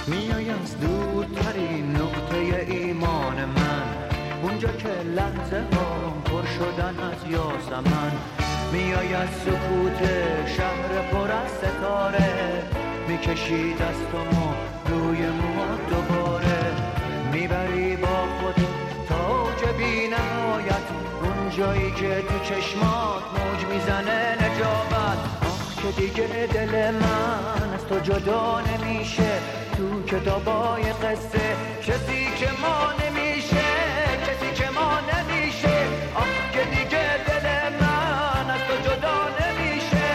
میای از دورترین نقطه ایمان من، اونجا که لحظه ها پر شدن از یاسمن. میای از سکوت شهر پر از ستاره، میکشی دستمو روی موها دوباره. میبری با خود تا اوج بی نهایت، اون جایی که تو چشمات موج میزنه نجابت. آخ که دیگه دل من از تو جدا نمیشه، تو کتابای قصه کسی که ما نمیشه، کسی که ما نمیشه. آخ که دیگه دل من از تو جدا نمیشه.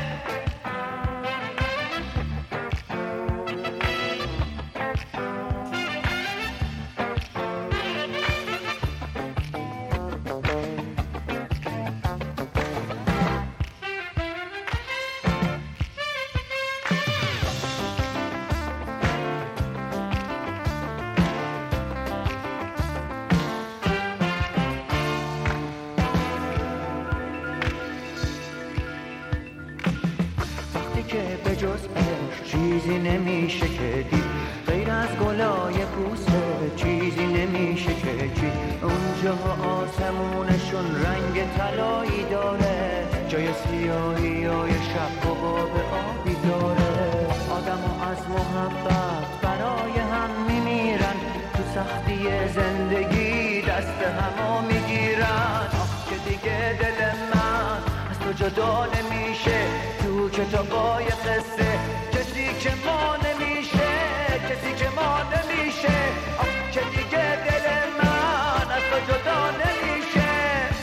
که به جز عشق چیزی نمیشه که دید، غیر از گلای کوسه چیزی نمیشه که چید. اونجا آسمونشون رنگ طلایی داره، جای سیاهی های شب و باب آبی داره. آدمو از محبت برای هم میمیرن، تو سختی زندگی دست همو میگیرن. آخ که دیگه دل من از تو جدا نمیشه، تو کتابای قصه کسی که ما نمیشه، کسی که ما نمیشه. آخ که دیگه دل من از تو جدا نمیشه.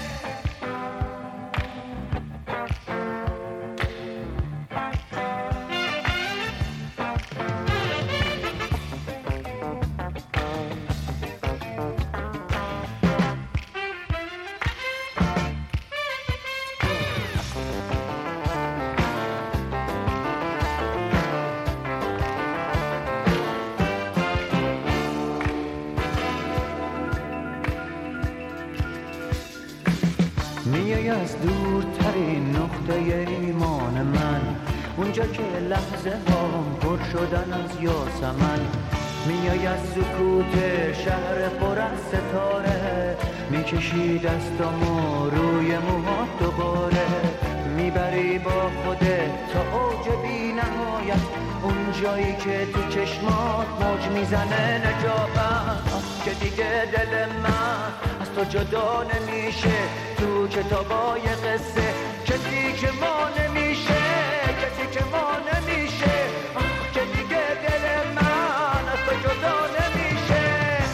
میای از دورترین نقطه ایمان من، اونجا که لحظه ها پر شدن از یاسمن. میای از سکوت شهر پر از ستاره، میکشی دستامو روی موها دوباره. میبری با خودت تا اوج بی نهایت، اون جایی که تو چشمات موج میزنه نجابت. آخ که دیگه دل من از تو جدا نمیشه، تو کتابای قصه کسی که ما نمیشه، کسی که ما نمیشه. آخ که دیگه دل من از تو جدا نمیشه.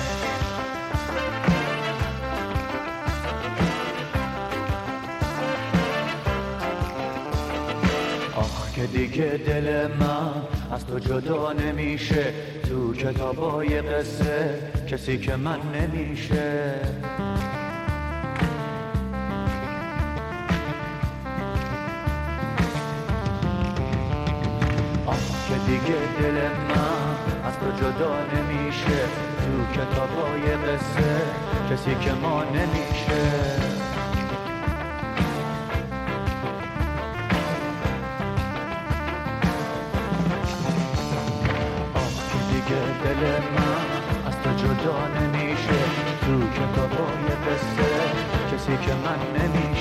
آخ که دیگه دل من از تو جدا نمیشه، تو کتابای قصه کسی که من نمیشه. دیگه دل من از تو جدا نمیشه، تو کتابای قصه کسی که ما نمیشه. آه که دیگه دل من از تو جدا نمیشه، تو کتابای قصه کسی که من نمیشه.